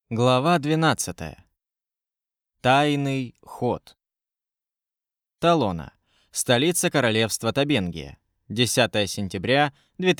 Глава 12. Тайный ход. Талона. Столица королевства Табенгия. 10 сентября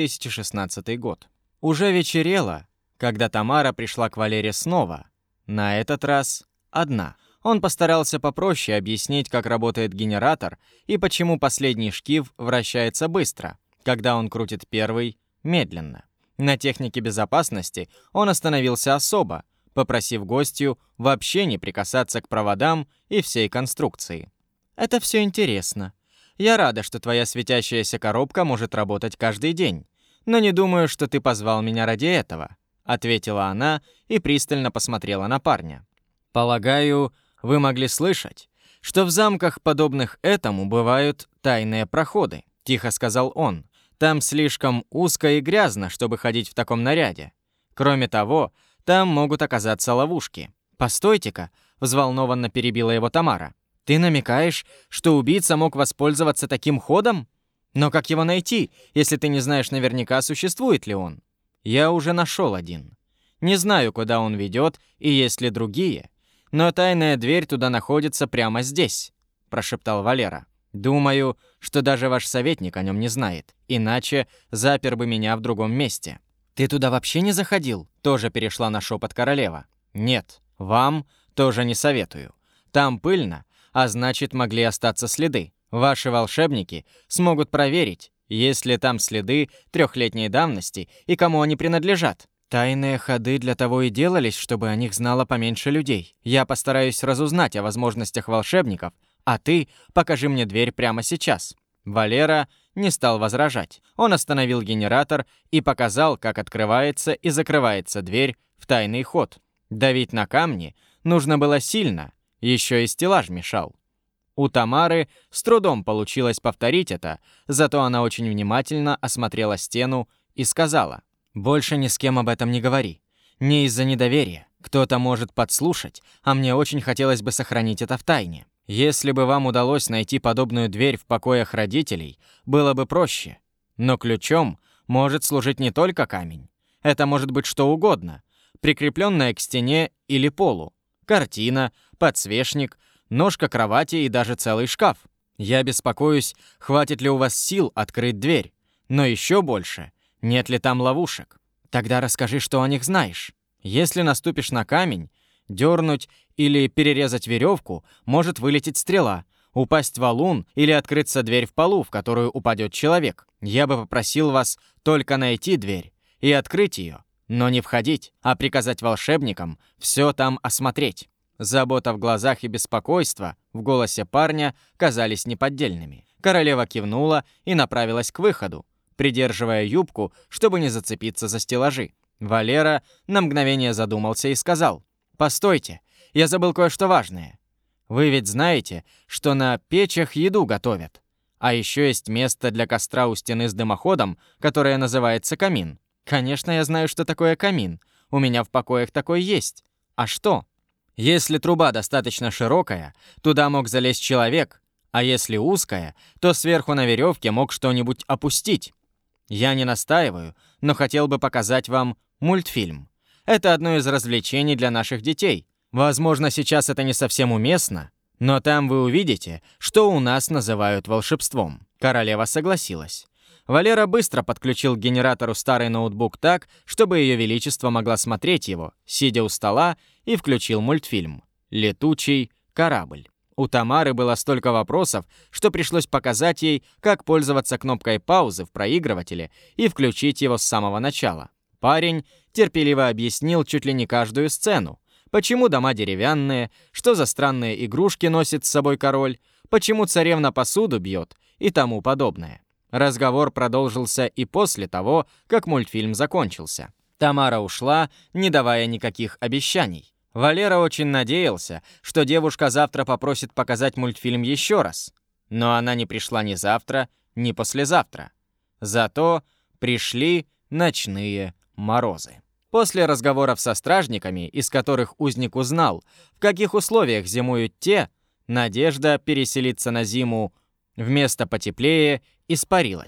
2016 год. Уже вечерело, когда Тамара пришла к Валере снова. На этот раз одна. Он постарался попроще объяснить, как работает генератор и почему последний шкив вращается быстро, когда он крутит первый – медленно. На технике безопасности он остановился особо, попросив гостью вообще не прикасаться к проводам и всей конструкции. «Это все интересно. Я рада, что твоя светящаяся коробка может работать каждый день, но не думаю, что ты позвал меня ради этого», ответила она и пристально посмотрела на парня. «Полагаю, вы могли слышать, что в замках, подобных этому, бывают тайные проходы», тихо сказал он. «Там слишком узко и грязно, чтобы ходить в таком наряде. Кроме того, там могут оказаться ловушки». «Постойте-ка», — взволнованно перебила его Тамара. «Ты намекаешь, что убийца мог воспользоваться таким ходом? Но как его найти, если ты не знаешь наверняка, существует ли он?» «Я уже нашел один. Не знаю, куда он ведет и есть ли другие, но тайная дверь туда находится прямо здесь», — прошептал Валера. «Думаю, что даже ваш советник о нем не знает, иначе запер бы меня в другом месте». «Ты туда вообще не заходил?» Тоже перешла на шепот королева. «Нет, вам тоже не советую. Там пыльно, а значит, могли остаться следы. Ваши волшебники смогут проверить, есть ли там следы 3-летней давности и кому они принадлежат. Тайные ходы для того и делались, чтобы о них знало поменьше людей. Я постараюсь разузнать о возможностях волшебников, а ты покажи мне дверь прямо сейчас». Валера не стал возражать. Он остановил генератор и показал, как открывается и закрывается дверь в тайный ход. Давить на камни нужно было сильно, еще и стеллаж мешал. У Тамары с трудом получилось повторить это, зато она очень внимательно осмотрела стену и сказала: «Больше ни с кем об этом не говори. Не из-за недоверия. Кто-то может подслушать, а мне очень хотелось бы сохранить это в тайне. Если бы вам удалось найти подобную дверь в покоях родителей, было бы проще. Но ключом может служить не только камень. Это может быть что угодно, прикрепленное к стене или полу. Картина, подсвечник, ножка кровати и даже целый шкаф. Я беспокоюсь, хватит ли у вас сил открыть дверь. Но еще больше, нет ли там ловушек. Тогда расскажи, что о них знаешь. Если наступишь на камень, дернуть или перерезать веревку, может вылететь стрела, упасть валун или открыться дверь в полу, в которую упадет человек. Я бы попросил вас только найти дверь и открыть ее, но не входить, а приказать волшебникам все там осмотреть». Забота в глазах и беспокойство в голосе парня казались неподдельными. Королева кивнула и направилась к выходу, придерживая юбку, чтобы не зацепиться за стеллажи. Валера на мгновение задумался и сказал: «Постойте, я забыл кое-что важное. Вы ведь знаете, что на печах еду готовят. А еще есть место для костра у стены с дымоходом, которое называется камин. Конечно, я знаю, что такое камин. У меня в покоях такой есть. А что? Если труба достаточно широкая, туда мог залезть человек, а если узкая, то сверху на веревке мог что-нибудь опустить. Я не настаиваю, но хотел бы показать вам мультфильм. Это одно из развлечений для наших детей. Возможно, сейчас это не совсем уместно, но там вы увидите, что у нас называют волшебством». Королева согласилась. Валера быстро подключил к генератору старый ноутбук так, чтобы Ее Величество могла смотреть его, сидя у стола, и включил мультфильм «Летучий корабль». У Тамары было столько вопросов, что пришлось показать ей, как пользоваться кнопкой паузы в проигрывателе и включить его с самого начала. Парень терпеливо объяснил чуть ли не каждую сцену. Почему дома деревянные, что за странные игрушки носит с собой король, почему царевна посуду бьет и тому подобное. Разговор продолжился и после того, как мультфильм закончился. Тамара ушла, не давая никаких обещаний. Валера очень надеялся, что девушка завтра попросит показать мультфильм еще раз. Но она не пришла ни завтра, ни послезавтра. Зато пришли ночные морозы. После разговоров со стражниками, из которых узник узнал, в каких условиях зимуют те, надежда переселиться на зиму в место потеплее испарилась.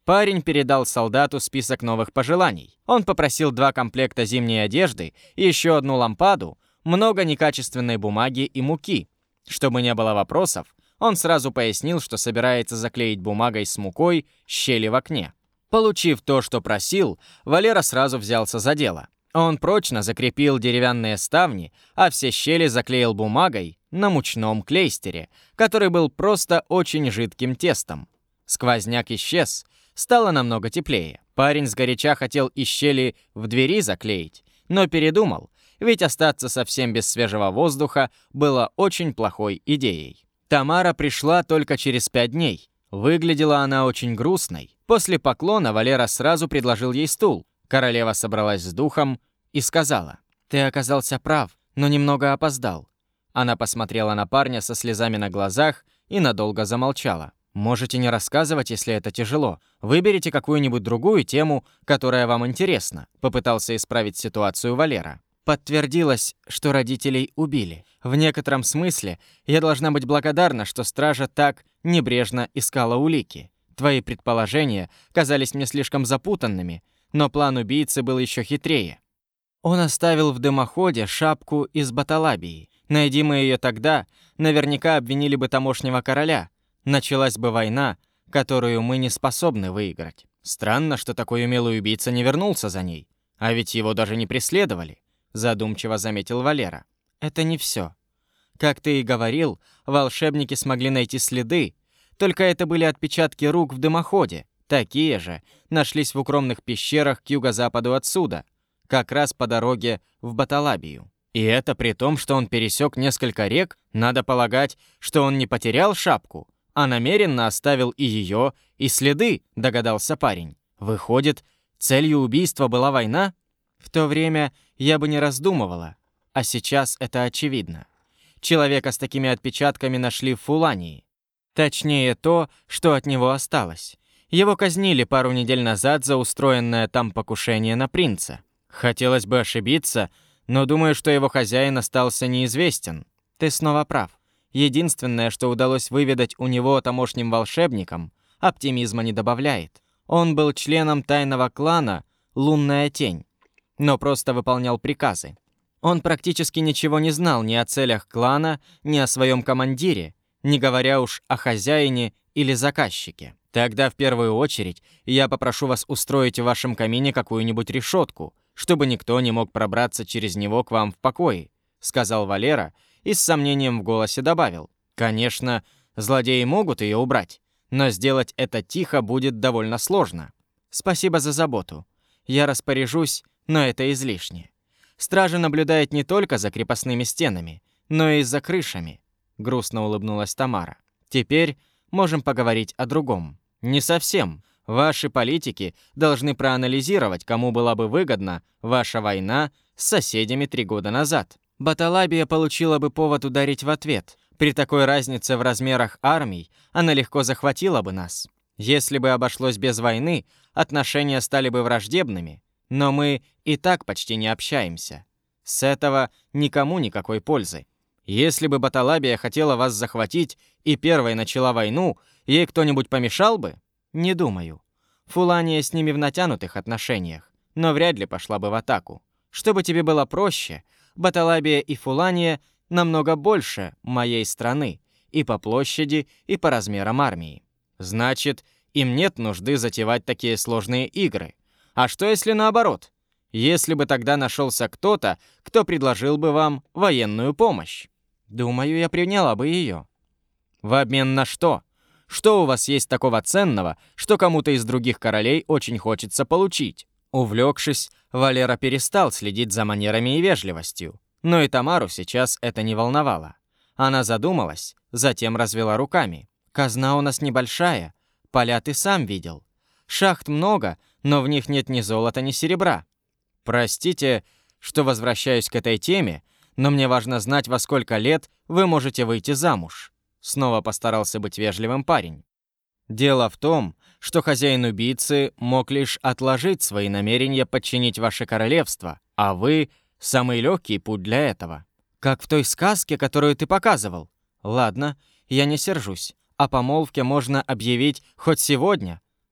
Парень передал солдату список новых пожеланий. Он попросил 2 комплекта зимней одежды, еще 1 лампаду, много некачественной бумаги и муки. Чтобы не было вопросов, он сразу пояснил, что собирается заклеить бумагой с мукой щели в окне. Получив то, что просил, Валера сразу взялся за дело. Он прочно закрепил деревянные ставни, а все щели заклеил бумагой на мучном клейстере, который был просто очень жидким тестом. Сквозняк исчез, стало намного теплее. Парень сгоряча хотел и щели в двери заклеить, но передумал, ведь остаться совсем без свежего воздуха было очень плохой идеей. Тамара пришла только через 5 дней. Выглядела она очень грустной. После поклона Валера сразу предложил ей стул. Королева собралась с духом и сказала: «Ты оказался прав, но немного опоздал». Она посмотрела на парня со слезами на глазах и надолго замолчала. «Можете не рассказывать, если это тяжело. Выберите какую-нибудь другую тему, которая вам интересна», — попытался исправить ситуацию Валера. Подтвердилось, что родителей убили. В некотором смысле я должна быть благодарна, что стража так небрежно искала улики. Твои предположения казались мне слишком запутанными, но план убийцы был еще хитрее. Он оставил в дымоходе шапку из Баталабии. Найди мы ее тогда, наверняка обвинили бы тамошнего короля. Началась бы война, которую мы не способны выиграть. Странно, что такой умелый убийца не вернулся за ней. А ведь его даже не преследовали, задумчиво заметил Валера. Это не все. Как ты и говорил, волшебники смогли найти следы, только это были отпечатки рук в дымоходе. Такие же нашлись в укромных пещерах к юго-западу отсюда, как раз по дороге в Баталабию. И это при том, что он пересек несколько рек. Надо полагать, что он не потерял шапку, а намеренно оставил и ее, и следы, догадался парень. Выходит, целью убийства была война? В то время я бы не раздумывала, а сейчас это очевидно. Человека с такими отпечатками нашли в Фулании. Точнее, то, что от него осталось. Его казнили пару недель назад за устроенное там покушение на принца. Хотелось бы ошибиться, но думаю, что его хозяин остался неизвестен. Ты снова прав. Единственное, что удалось выведать у него тамошним волшебникам, оптимизма не добавляет. Он был членом тайного клана «Лунная тень», но просто выполнял приказы. Он практически ничего не знал ни о целях клана, ни о своем командире, не говоря уж о хозяине или заказчике. Тогда в первую очередь я попрошу вас устроить в вашем камине какую-нибудь решетку, чтобы никто не мог пробраться через него к вам в покое», — сказал Валера и с сомнением в голосе добавил. «Конечно, злодеи могут ее убрать, но сделать это тихо будет довольно сложно. Спасибо за заботу. Я распоряжусь, но это излишне. Стража наблюдает не только за крепостными стенами, но и за крышами», — грустно улыбнулась Тамара. «Теперь можем поговорить о другом». «Не совсем. Ваши политики должны проанализировать, кому была бы выгодна ваша война с соседями 3 года назад. Баталабия получила бы повод ударить в ответ. При такой разнице в размерах армий она легко захватила бы нас. Если бы обошлось без войны, отношения стали бы враждебными, но мы и так почти не общаемся. С этого никому никакой пользы. Если бы Баталабия хотела вас захватить и первой начала войну, ей кто-нибудь помешал бы? Не думаю. Фулания с ними в натянутых отношениях, но вряд ли пошла бы в атаку. Чтобы тебе было проще, Баталабия и Фулания намного больше моей страны и по площади, и по размерам армии. Значит, им нет нужды затевать такие сложные игры. А что если наоборот? Если бы тогда нашелся кто-то, кто предложил бы вам военную помощь? Думаю, я приняла бы ее. В обмен на что? Что у вас есть такого ценного, что кому-то из других королей очень хочется получить?» Увлекшись, Валера перестал следить за манерами и вежливостью. Но и Тамару сейчас это не волновало. Она задумалась, затем развела руками. «Казна у нас небольшая, поля ты сам видел. Шахт много, но в них нет ни золота, ни серебра. Простите, что возвращаюсь к этой теме, но мне важно знать, во сколько лет вы можете выйти замуж». Снова постарался быть вежливым парень. «Дело в том, что хозяин убийцы мог лишь отложить свои намерения подчинить ваше королевство, а вы — самый легкий путь для этого. Как в той сказке, которую ты показывал. Ладно, я не сержусь. О помолвке можно объявить хоть сегодня,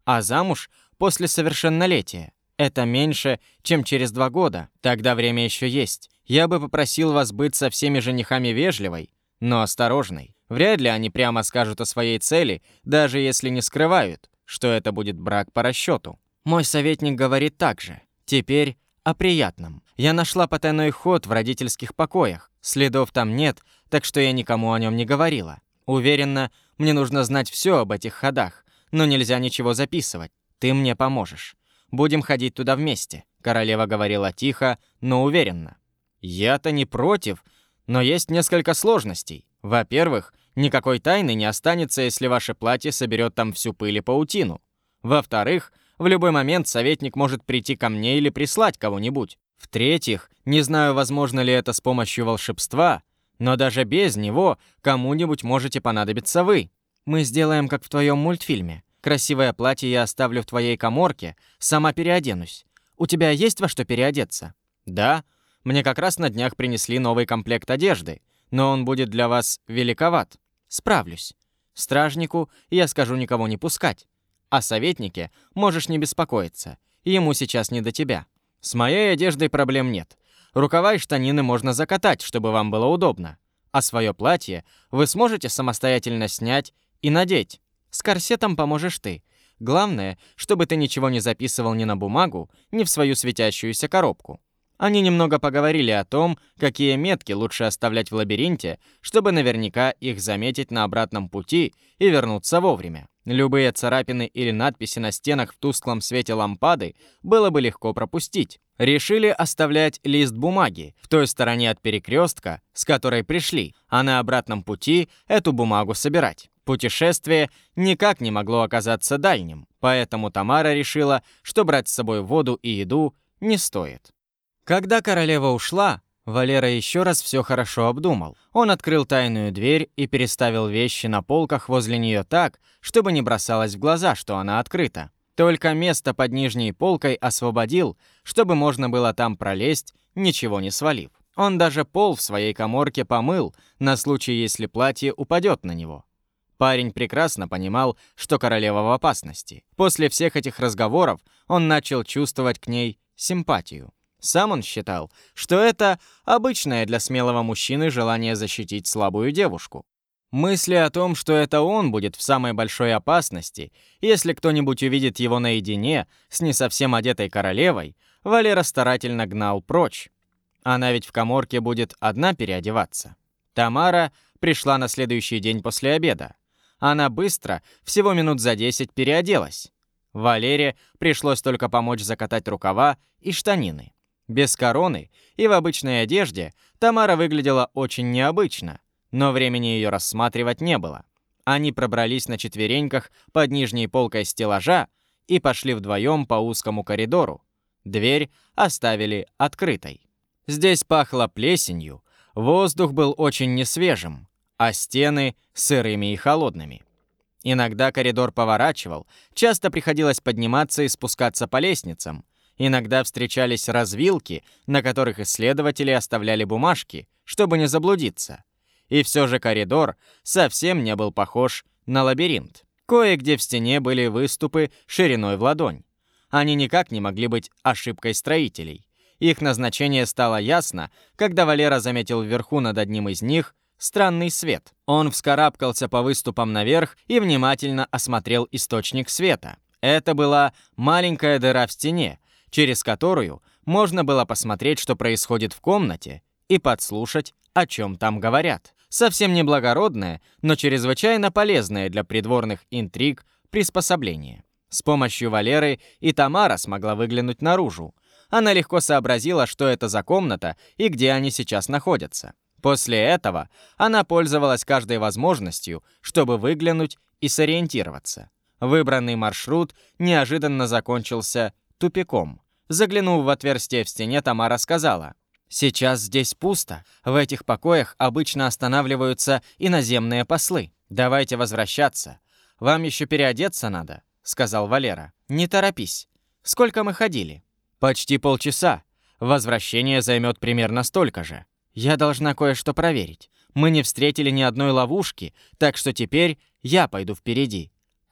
а замуж после совершеннолетия. Это меньше, чем через 2 года. Тогда время еще есть. Я бы попросил вас быть со всеми женихами вежливой, но осторожной. Вряд ли они прямо скажут о своей цели, даже если не скрывают, что это будет брак по расчету. Мой советник говорит так же. Теперь о приятном. Я нашла потайной ход в родительских покоях. Следов там нет, так что я никому о нем не говорила. Уверена, мне нужно знать все об этих ходах, но нельзя ничего записывать. Ты мне поможешь. Будем ходить туда вместе», — королева говорила тихо, но уверенно. «Я-то не против, но есть несколько сложностей. Во-первых, никакой тайны не останется, если ваше платье соберет там всю пыль и паутину. Во-вторых, в любой момент советник может прийти ко мне или прислать кого-нибудь. В-третьих, не знаю, возможно ли это с помощью волшебства, но даже без него кому-нибудь можете понадобиться вы. Мы сделаем, как в твоем мультфильме. Красивое платье я оставлю в твоей каморке, сама переоденусь. У тебя есть во что переодеться?» «Да, мне как раз на днях принесли новый комплект одежды, но он будет для вас великоват. Справлюсь. Стражнику я скажу никого не пускать. О советнике можешь не беспокоиться, ему сейчас не до тебя. С моей одеждой проблем нет. Рукава и штанины можно закатать, чтобы вам было удобно. А свое платье вы сможете самостоятельно снять и надеть. С корсетом поможешь ты. Главное, чтобы ты ничего не записывал ни на бумагу, ни в свою светящуюся коробку». Они немного поговорили о том, какие метки лучше оставлять в лабиринте, чтобы наверняка их заметить на обратном пути и вернуться вовремя. Любые царапины или надписи на стенах в тусклом свете лампады было бы легко пропустить. Решили оставлять лист бумаги в той стороне от перекрестка, с которой пришли, а на обратном пути эту бумагу собирать. Путешествие никак не могло оказаться дальним, поэтому Тамара решила, что брать с собой воду и еду не стоит. Когда королева ушла, Валера еще раз все хорошо обдумал. Он открыл тайную дверь и переставил вещи на полках возле нее так, чтобы не бросалось в глаза, что она открыта. Только место под нижней полкой освободил, чтобы можно было там пролезть, ничего не свалив. Он даже пол в своей каморке помыл, на случай, если платье упадет на него. Парень прекрасно понимал, что королева в опасности. После всех этих разговоров он начал чувствовать к ней симпатию. Сам он считал, что это обычное для смелого мужчины желание защитить слабую девушку. Мысли о том, что это он будет в самой большой опасности, если кто-нибудь увидит его наедине с не совсем одетой королевой, Валера старательно гнал прочь. Она ведь в каморке будет одна переодеваться. Тамара пришла на следующий день после обеда. Она быстро, всего минут за 10, переоделась. Валере пришлось только помочь закатать рукава и штанины. Без короны и в обычной одежде Тамара выглядела очень необычно, но времени ее рассматривать не было. Они пробрались на четвереньках под нижней полкой стеллажа и пошли вдвоем по узкому коридору. Дверь оставили открытой. Здесь пахло плесенью, воздух был очень несвежим, а стены сырыми и холодными. Иногда коридор поворачивал, часто приходилось подниматься и спускаться по лестницам. Иногда встречались развилки, на которых исследователи оставляли бумажки, чтобы не заблудиться. И все же коридор совсем не был похож на лабиринт. Кое-где в стене были выступы шириной в ладонь. Они никак не могли быть ошибкой строителей. Их назначение стало ясно, когда Валера заметил вверху над одним из них странный свет. Он вскарабкался по выступам наверх и внимательно осмотрел источник света. Это была маленькая дыра в стене, через которую можно было посмотреть, что происходит в комнате, и подслушать, о чем там говорят. Совсем не благородное, но чрезвычайно полезное для придворных интриг приспособление. С помощью Валеры и Тамара смогла выглянуть наружу. Она легко сообразила, что это за комната и где они сейчас находятся. После этого она пользовалась каждой возможностью, чтобы выглянуть и сориентироваться. Выбранный маршрут неожиданно закончился тупиком. Заглянув в отверстие в стене, Тамара сказала: «Сейчас здесь пусто. В этих покоях обычно останавливаются иноземные послы. Давайте возвращаться. Вам еще переодеться надо», — сказал Валера. «Не торопись. Сколько мы ходили?» «Почти полчаса. Возвращение займет примерно столько же. Я должна кое-что проверить. Мы не встретили ни одной ловушки, так что теперь я пойду впереди.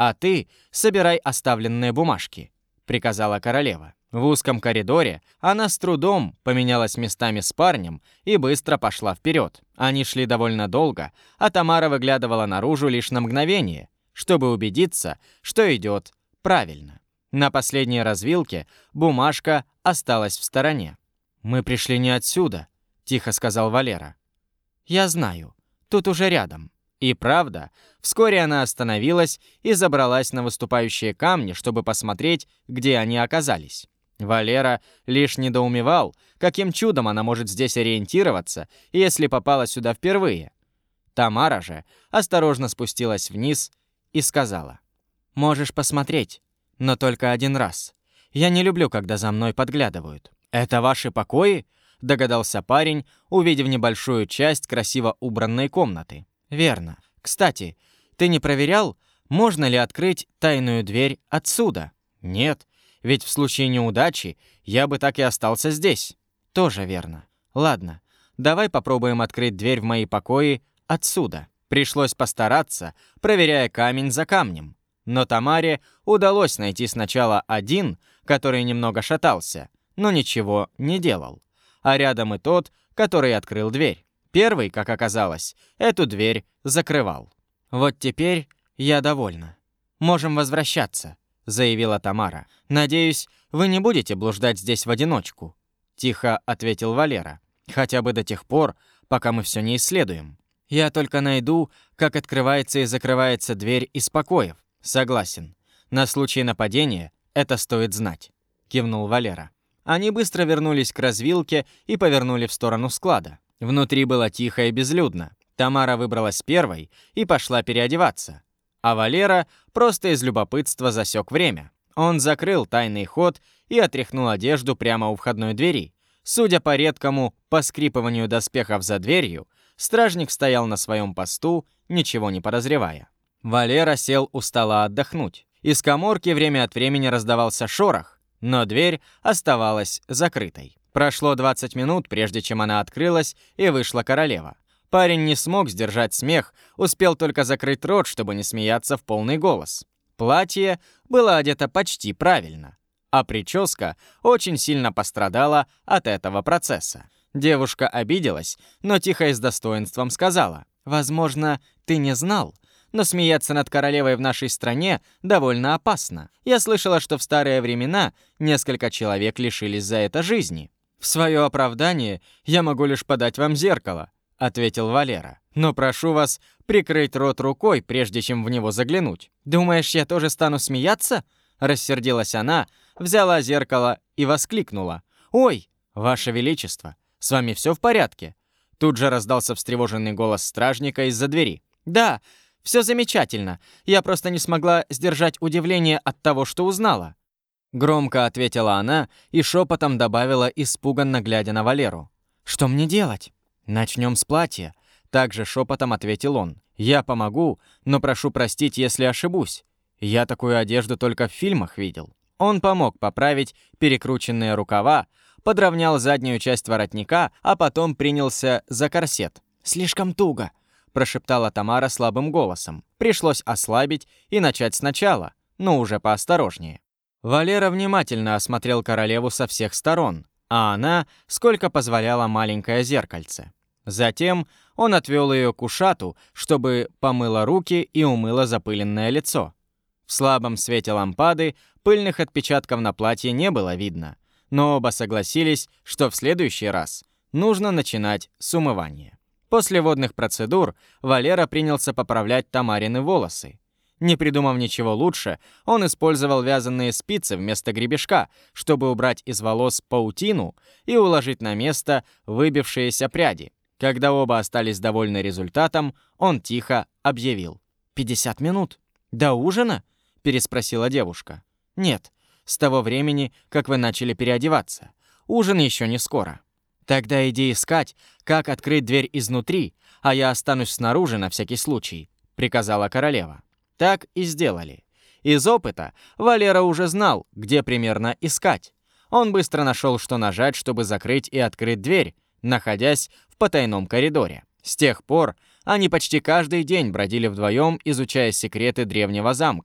«А ты собирай оставленные бумажки», — приказала королева. В узком коридоре она с трудом поменялась местами с парнем и быстро пошла вперед. Они шли довольно долго, а Тамара выглядывала наружу лишь на мгновение, чтобы убедиться, что идет правильно. На последней развилке бумажка осталась в стороне. «Мы пришли не отсюда», — тихо сказал Валера. «Я знаю, тут уже рядом». И правда, вскоре она остановилась и забралась на выступающие камни, чтобы посмотреть, где они оказались. Валера лишь недоумевал, каким чудом она может здесь ориентироваться, если попала сюда впервые. Тамара же осторожно спустилась вниз и сказала: «Можешь посмотреть, но только один раз. Я не люблю, когда за мной подглядывают». «Это ваши покои?» — догадался парень, увидев небольшую часть красиво убранной комнаты. «Верно. Кстати, ты не проверял, можно ли открыть тайную дверь отсюда?» «Нет. Ведь в случае неудачи я бы так и остался здесь». «Тоже верно. Ладно, давай попробуем открыть дверь в мои покои отсюда». Пришлось постараться, проверяя камень за камнем. Но Тамаре удалось найти сначала один, который немного шатался, но ничего не делал. А рядом и тот, который открыл дверь. Первый, как оказалось, эту дверь закрывал. «Вот теперь я довольна. Можем возвращаться», — заявила Тамара. «Надеюсь, вы не будете блуждать здесь в одиночку», — тихо ответил Валера. «Хотя бы до тех пор, пока мы все не исследуем. Я только найду, как открывается и закрывается дверь из покоев». «Согласен. На случай нападения это стоит знать», — кивнул Валера. Они быстро вернулись к развилке и повернули в сторону склада. Внутри было тихо и безлюдно. Тамара выбралась первой и пошла переодеваться. А Валера просто из любопытства засек время. Он закрыл тайный ход и отряхнул одежду прямо у входной двери. Судя по редкому поскрипыванию доспехов за дверью, стражник стоял на своем посту, ничего не подозревая. Валера сел у стола отдохнуть. Из каморки время от времени раздавался шорох, но дверь оставалась закрытой. Прошло 20 минут, прежде чем она открылась, и вышла королева. Парень не смог сдержать смех, успел только закрыть рот, чтобы не смеяться в полный голос. Платье было одето почти правильно, а прическа очень сильно пострадала от этого процесса. Девушка обиделась, но тихо и с достоинством сказала: «Возможно, ты не знал, но смеяться над королевой в нашей стране довольно опасно. Я слышала, что в старые времена несколько человек лишились за это жизни». «В свое оправдание я могу лишь подать вам зеркало», — ответил Валера. «Но прошу вас прикрыть рот рукой, прежде чем в него заглянуть». «Думаешь, я тоже стану смеяться?» — рассердилась она, взяла зеркало и воскликнула: «Ой, ваше величество, с вами все в порядке?» Тут же раздался встревоженный голос стражника из-за двери. «Да, все замечательно. Я просто не смогла сдержать удивление от того, что узнала». Громко ответила она и шепотом добавила, испуганно глядя на Валеру: «Что мне делать?» «Начнем с платья», — также шепотом ответил он. «Я помогу, но прошу простить, если ошибусь. Я такую одежду только в фильмах видел». Он помог поправить перекрученные рукава, подровнял заднюю часть воротника, а потом принялся за корсет. «Слишком туго», — прошептала Тамара слабым голосом. Пришлось ослабить и начать сначала, но уже поосторожнее. Валера внимательно осмотрел королеву со всех сторон, а она, сколько позволяло маленькое зеркальце. Затем он отвел ее к ушату, чтобы помыла руки и умыла запыленное лицо. В слабом свете лампады пыльных отпечатков на платье не было видно, но оба согласились, что в следующий раз нужно начинать с умывания. После водных процедур Валера принялся поправлять Тамарины волосы. Не придумав ничего лучше, он использовал вязаные спицы вместо гребешка, чтобы убрать из волос паутину и уложить на место выбившиеся пряди. Когда оба остались довольны результатом, он тихо объявил: 50 минут. До ужина?» — переспросила девушка. «Нет, с того времени, как вы начали переодеваться. Ужин еще не скоро». «Тогда иди искать, как открыть дверь изнутри, а я останусь снаружи на всякий случай», — приказала королева. Так и сделали. Из опыта Валера уже знал, где примерно искать. Он быстро нашел, что нажать, чтобы закрыть и открыть дверь, находясь в потайном коридоре. С тех пор они почти каждый день бродили вдвоем, изучая секреты древнего замка.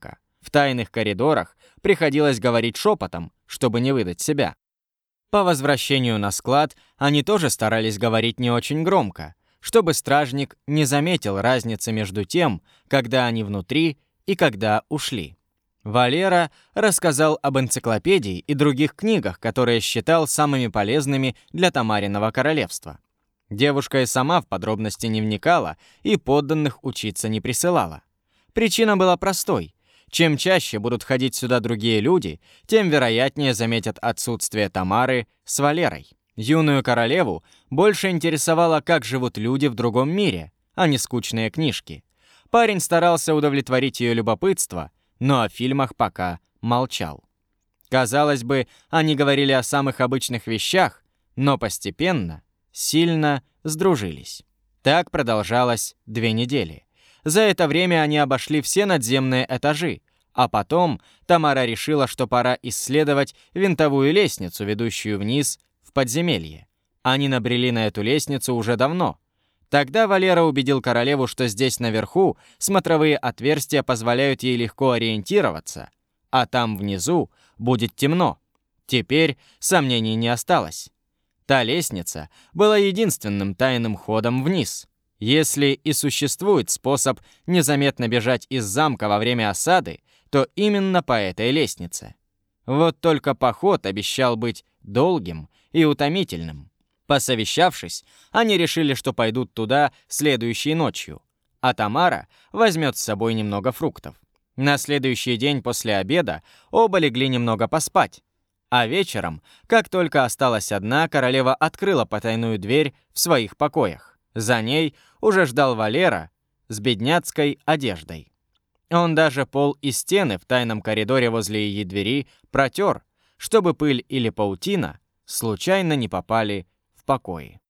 В тайных коридорах приходилось говорить шепотом, чтобы не выдать себя. По возвращению на склад они тоже старались говорить не очень громко, чтобы стражник не заметил разницы между тем, когда они внутри и когда ушли. Валера рассказал об энциклопедии и других книгах, которые считал самыми полезными для Тамариного королевства. Девушка и сама в подробности не вникала и подданных учиться не присылала. Причина была простой. Чем чаще будут ходить сюда другие люди, тем вероятнее заметят отсутствие Тамары с Валерой. Юную королеву больше интересовало, как живут люди в другом мире, а не скучные книжки. Парень старался удовлетворить ее любопытство, но о фильмах пока молчал. Казалось бы, они говорили о самых обычных вещах, но постепенно сильно сдружились. Так продолжалось 2 недели. За это время они обошли все надземные этажи, а потом Тамара решила, что пора исследовать винтовую лестницу, ведущую вниз в подземелье. Они набрели на эту лестницу уже давно. Тогда Валера убедил королеву, что здесь наверху смотровые отверстия позволяют ей легко ориентироваться, а там внизу будет темно. Теперь сомнений не осталось. Та лестница была единственным тайным ходом вниз. Если и существует способ незаметно бежать из замка во время осады, то именно по этой лестнице. Вот только поход обещал быть долгим и утомительным. Посовещавшись, они решили, что пойдут туда следующей ночью, а Тамара возьмет с собой немного фруктов. На следующий день после обеда оба легли немного поспать, а вечером, как только осталась одна, королева открыла потайную дверь в своих покоях. За ней уже ждал Валера с бедняцкой одеждой. Он даже пол и стены в тайном коридоре возле ее двери протер, чтобы пыль или паутина случайно не попали в покои.